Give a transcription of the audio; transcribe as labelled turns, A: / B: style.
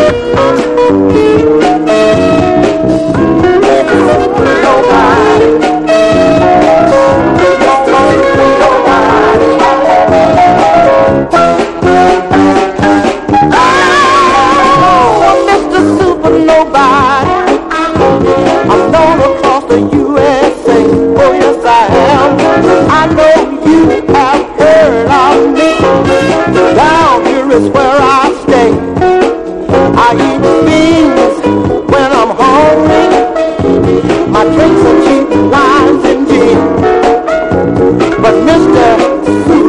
A: Is where I stay. I eat beans when I'm hungry. My drinks are cheap wines and gin. But Mr.